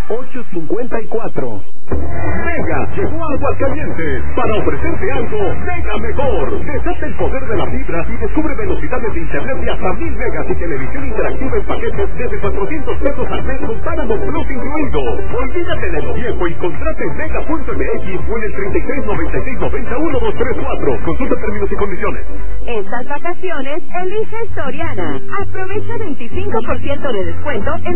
854. Mega llegó a Aguascalientes para ofrecerte algo mega mejor. Desata el poder de la fibra y descubre velocidades de internet de hasta 1000 megas y televisión interactiva en paquetes desde 400 pesos al mes con Paramount Plus incluido. Olvídate de lo viejo y contrate en mega.mx o en el 3396901234. Consulta términos y condiciones. Estas vacaciones elige Soriana. Aprovecha 25% de descuento en